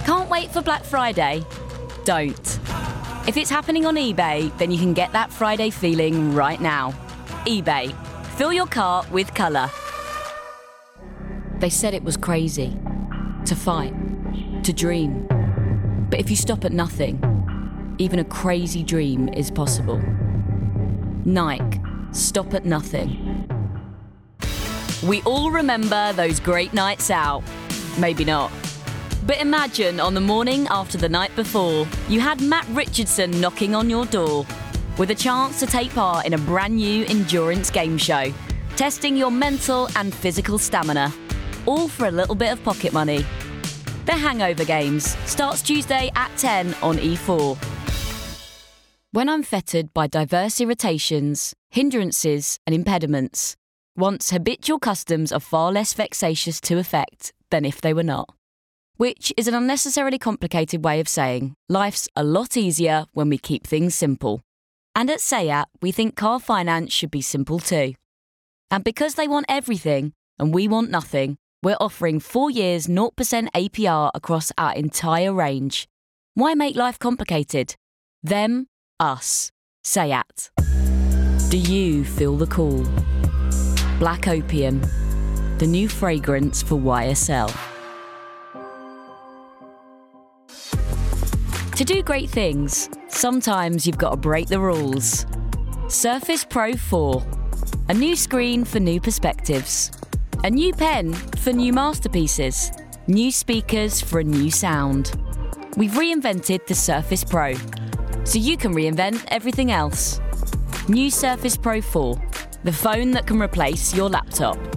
Can't wait for Black Friday? Don't. If it's happening on eBay, then you can get that Friday feeling right now. eBay. Fill your cart with colour. They said it was crazy. To fight. To dream. But if you stop at nothing, even a crazy dream is possible. Nike. Stop at nothing. We all remember those great nights out. Maybe not. But imagine on the morning after the night before, you had Matt Richardson knocking on your door with a chance to take part in a brand new endurance game show, testing your mental and physical stamina, all for a little bit of pocket money. The Hangover Games starts Tuesday at 10 on E4. When I'm fettered by diverse irritations, hindrances and impediments, once habitual customs are far less vexatious to effect than if they were not. Which is an unnecessarily complicated way of saying life's a lot easier when we keep things simple. And at SEAT, we think car finance should be simple too. And because they want everything and we want nothing, we're offering 4 years 0% APR across our entire range. Why make life complicated? Them, us. SEAT. Do you feel the call? Black Opium, the new fragrance for YSL. To do great things, sometimes you've got to break the rules. Surface Pro 4. A new screen for new perspectives. A new pen for new masterpieces. New speakers for a new sound. We've reinvented the Surface Pro, so you can reinvent everything else. New Surface Pro 4. The phone that can replace your laptop.